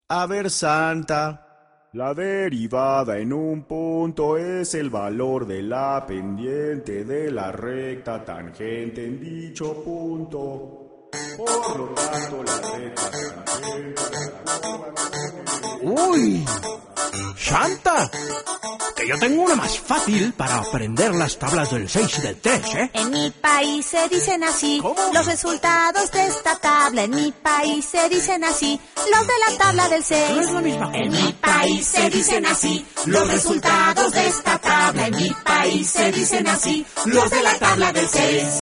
A ver, Santa. La derivada en un punto es el valor de la pendiente de la recta tangente en dicho punto. Por lo tanto, la recta tangente... ¡Uy! ¡Santa! Que yo tengo una más fácil para aprender las tablas del 6 y del 3, ¿eh? En mi país se dicen así. ¿Cómo? Los resultados de esta tabla. En mi país se dicen así. Los de la tabla del 6. No es la misma cosa. En mi país se dicen así. Los resultados de esta tabla. En mi país se dicen así. Los de la tabla del 6.